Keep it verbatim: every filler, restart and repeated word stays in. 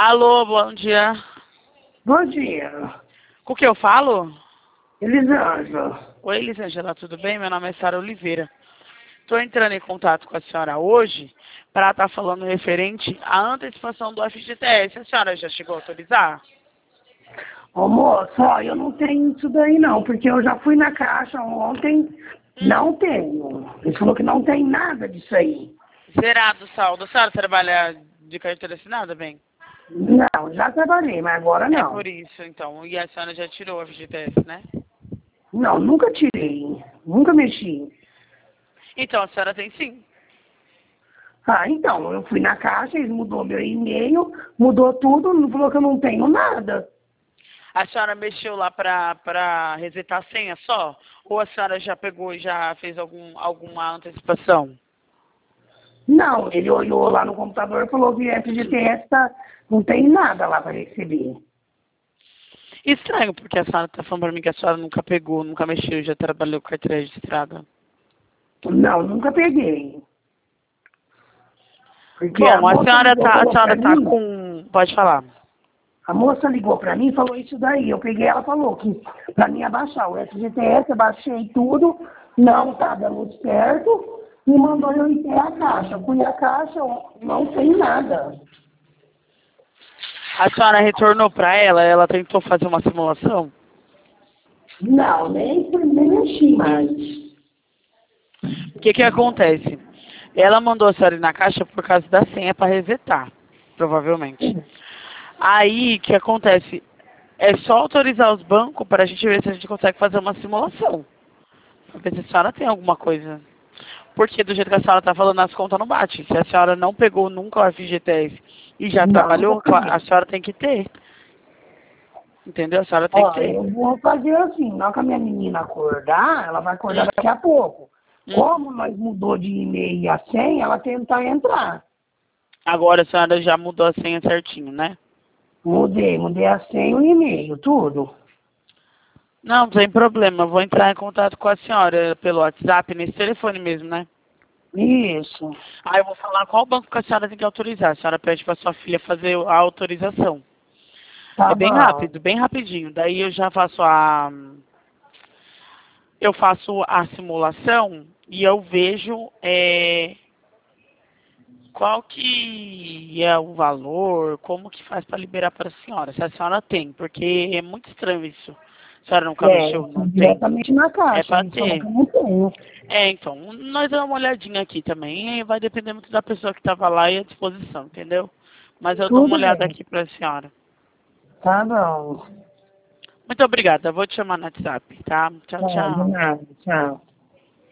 Alô, bom dia. Bom dia. Com o que eu falo? Elisângela. Oi, Elisângela, tudo bem? Meu nome é Sara Oliveira. Estou entrando em contato com a senhora hoje para estar falando referente à antecipação do F G T S. A senhora já chegou a autorizar? Ô moço, ó, eu não tenho isso daí não, porque eu já fui na caixa ontem, não tenho. Ele falou que não tem nada disso aí. Zerado o saldo. A senhora trabalha de carteira assinada, bem? Não, já trabalhei, mas agora É não. por isso, então. E a senhora já tirou o F G T S, né? Não, nunca tirei, nunca mexi. Então, a senhora tem sim. Ah, então, eu fui na caixa, eles mudou meu e-mail, mudou tudo, não falou que eu não tenho nada. A senhora mexeu lá para para resetar a senha só? Ou a senhora já pegou e já fez algum, alguma antecipação? Não, ele olhou lá no computador e falou que F G T S tá, não tem nada lá para receber. Estranho, porque a senhora está falando para mim que a senhora nunca pegou, nunca mexeu, já trabalhou com carteira registrada. Não, nunca peguei. Porque a Bom, a moça senhora ligou, tá, a falou senhora pra tá mim, com... Pode falar. a moça ligou pra mim e falou isso daí. Eu peguei, ela falou que pra mim abaixar o F G T S, eu baixei tudo, não tá dando certo, e mandou eu ir a caixa. Eu fui à caixa, não tem nada. A senhora retornou para ela, ela tentou fazer uma simulação? Não, nem, nem mexi mais. O que que acontece? Ela mandou a senhora ir na caixa por causa da senha para resetar, provavelmente. Aí, o que acontece? É só autorizar os bancos para a gente ver se a gente consegue fazer uma simulação. Pra ver se a senhora tem alguma coisa. Porque do jeito que a senhora está falando, as contas não batem. Se a senhora não pegou nunca o F G T S e já Não, trabalhou, nunca peguei. a senhora tem que ter. Entendeu? A senhora tem que Ó, ter. eu vou fazer assim, na hora que a minha menina acordar, ela vai acordar Hum, daqui a pouco. hum. Como nós mudou de e-mail e a senha, ela tentar entrar. Agora a senhora já mudou a senha certinho, né? Mudei, mudei a senha e o e-mail, tudo. Não, não tem problema. Eu vou entrar em contato com a senhora pelo WhatsApp, nesse telefone mesmo, né? Isso. Aí eu vou falar qual banco que a senhora tem que autorizar. A senhora pede para sua filha fazer a autorização. É Tá bem bom. rápido, bem rapidinho. Daí eu já faço a eu faço a simulação e eu vejo é, qual que é o valor, como que faz para liberar para a senhora. Se a senhora tem, porque é muito estranho isso. A senhora nunca É, mexeu, não tem? diretamente na É caixa, para eles falam ter. que eu não tenho. É, então, nós damos uma olhadinha aqui também. E vai depender muito da pessoa que estava lá e à disposição, entendeu? Mas eu dou uma Tudo olhada bem. aqui para a senhora. Tá bom. Muito obrigada. Eu vou te chamar no WhatsApp, tá? Tchau, Tá, de tchau. nada. Tchau.